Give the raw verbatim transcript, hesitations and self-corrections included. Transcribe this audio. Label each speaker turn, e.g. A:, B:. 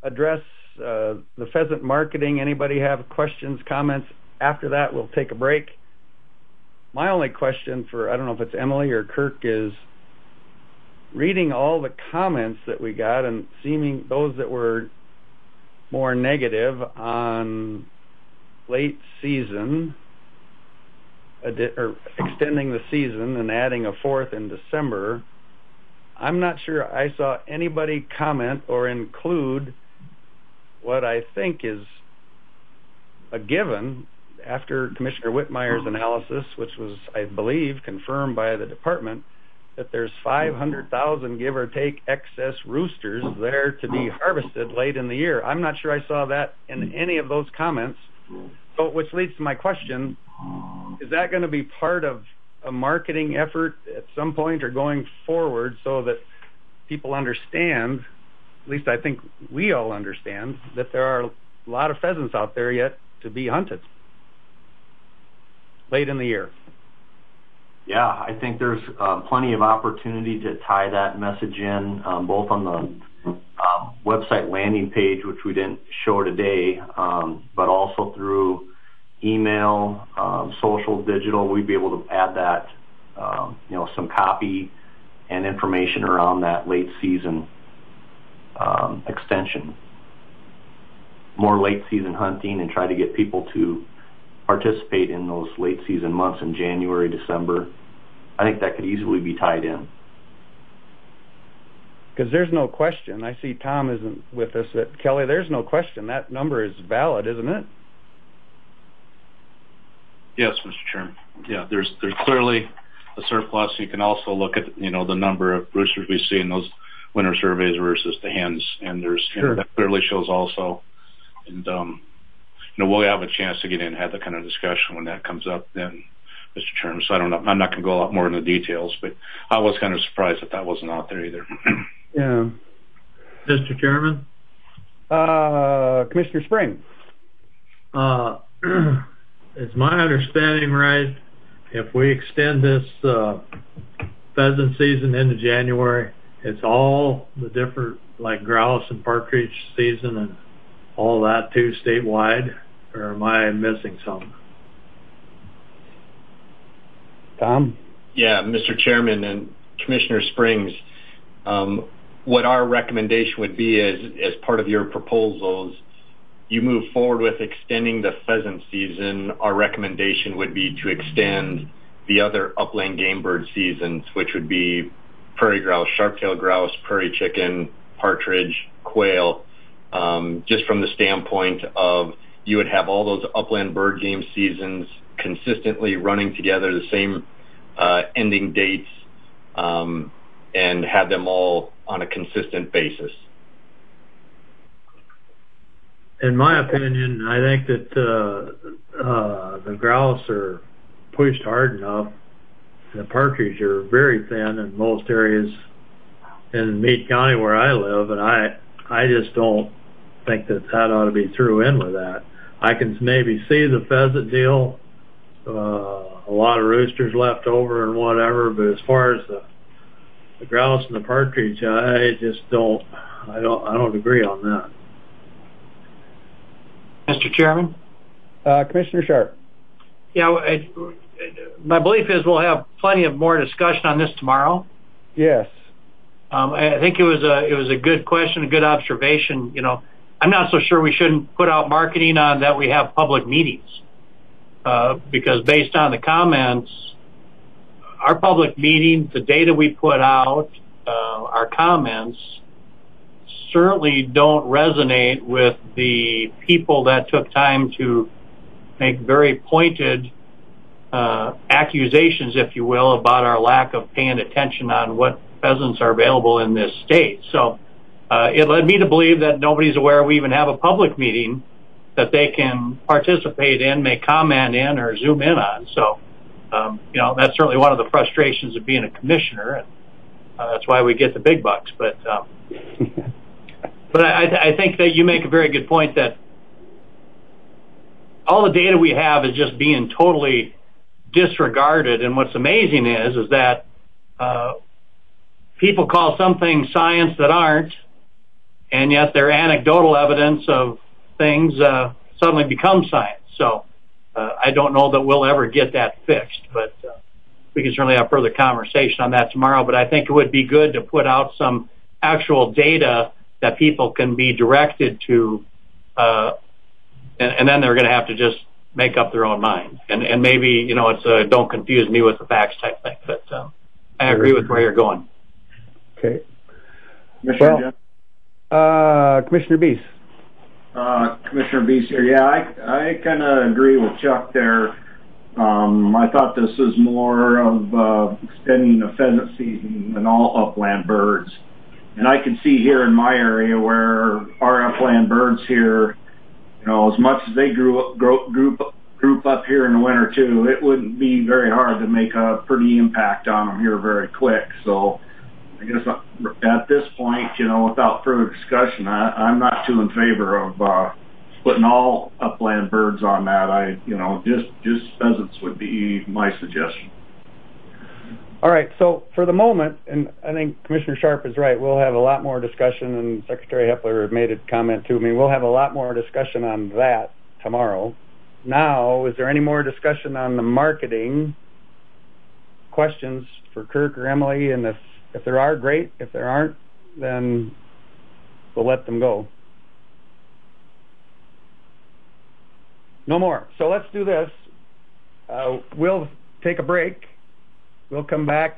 A: address uh, the pheasant marketing. Anybody have questions, comments? After that, we'll take a break. My only question for, I don't know if it's Emily or Kirk, is reading all the comments that we got and seeming those that were more negative on late season or extending the season and adding a fourth in December. I'm not sure I saw anybody comment or include what I think is a given after Commissioner Whitmire's analysis, which was, I believe, confirmed by the department, that there's five hundred thousand, give or take, excess roosters there to be harvested late in the year. I'm not sure I saw that in any of those comments. So, which leads to my question, is that going to be part of a marketing effort at some point or going forward so that people understand, at least I think we all understand, that there are a lot of pheasants out there yet to be hunted late in the year?
B: Yeah, I think there's uh, plenty of opportunity to tie that message in, um, both on the um, website landing page, which we didn't show today, um, but also through email, um, social, digital. We'd be able to add that, um, you know, some copy and information around that late season um, extension. More late season hunting, and try to get people to participate in those late season months in January, December. I think that could easily be tied in.
A: Because there's no question, I see Tom isn't with us, that Kelly, there's no question that number is valid, isn't it?
C: Yes, Mister Chairman. Yeah, there's there's clearly a surplus. You can also look at, you know, the number of roosters we see in those winter surveys versus the hens, and there's you
A: sure.
C: know, that clearly shows also. And um, you know, we'll have a chance to get in and have that kind of discussion when that comes up then, Mister Chairman. So I don't know. I'm not going to go a lot more into the details, but I was kind of surprised that that wasn't out there either.
A: Yeah.
D: Mister Chairman?
A: Uh, Commissioner Spring.
D: Uh, is my understanding right, if we extend this uh, pheasant season into January, it's all the different, like grouse and partridge season and all that too statewide, or am I missing something?
A: Tom?
E: Yeah, Mister Chairman and Commissioner Springs, um, what our recommendation would be is, as part of your proposals, you move forward with extending the pheasant season, our recommendation would be to extend the other upland game bird seasons, which would be prairie grouse, sharp-tailed grouse, prairie chicken, partridge, quail, um, just from the standpoint of you would have all those upland bird game seasons consistently running together, the same uh, ending dates, um, and have them all on a consistent basis.
D: In my opinion, I think that uh, uh, the grouse are pushed hard enough. The partridge are very thin in most areas in Meade County where I live, and I I just don't think that that ought to be threw in with that. I can maybe see the pheasant deal, uh, a lot of roosters left over and whatever, but as far as the, the grouse and the partridge, I just don't I don't I don't agree on that.
F: Mister Chairman?
A: Uh, Commissioner Sharp.
F: Yeah, it, my belief is we'll have plenty of more discussion on this tomorrow.
A: Yes.
F: Um, I think it was a it was a good question, a good observation. You know, I'm not so sure we shouldn't put out marketing on that we have public meetings, uh, because based on the comments, our public meetings, the data we put out, uh, our comments, certainly don't resonate with the people that took time to make very pointed uh, accusations, if you will, about our lack of paying attention on what pheasants are available in this state. So uh, it led me to believe that nobody's aware we even have a public meeting that they can participate in, make comment in, or zoom in on. So, um, you know, that's certainly one of the frustrations of being a commissioner, and uh, that's why we get the big bucks. But um, But I, th- I think that you make a very good point that all the data we have is just being totally disregarded. And what's amazing is, is that uh, people call some things science that aren't, and yet their anecdotal evidence of things uh, suddenly becomes science. So uh, I don't know that we'll ever get that fixed, but uh, we can certainly have further conversation on that tomorrow. But I think it would be good to put out some actual data that people can be directed to, uh, and, and then they're going to have to just make up their own mind. And, and maybe, you know, it's a don't confuse me with the facts type thing. But uh, I agree with where you're going.
A: Okay.
G: Commissioner
A: well, uh, Commissioner Beese.
G: Uh, Commissioner Beese here. Yeah, I, I kind of agree with Chuck there. Um, I thought this was more of uh, extending the pheasant season than all upland birds. And I can see here in my area where our upland birds here, you know, as much as they grew up, grow, group, group up here in the winter too, it wouldn't be very hard to make a pretty impact on them here very quick. So I guess at this point, you know, without further discussion, I, I'm not too in favor of uh, putting all upland birds on that. I, you know, just just pheasants would be my suggestion.
A: All right. So for the moment, and I think Commissioner Sharp is right, we'll have a lot more discussion, and Secretary Hepler made a comment to me. We'll have a lot more discussion on that tomorrow. Now, is there any more discussion on the marketing? Questions for Kirk or Emily? And if If there are, great. If there aren't, then we'll let them go. No more. So let's do this. Uh, we'll take a break. We'll come back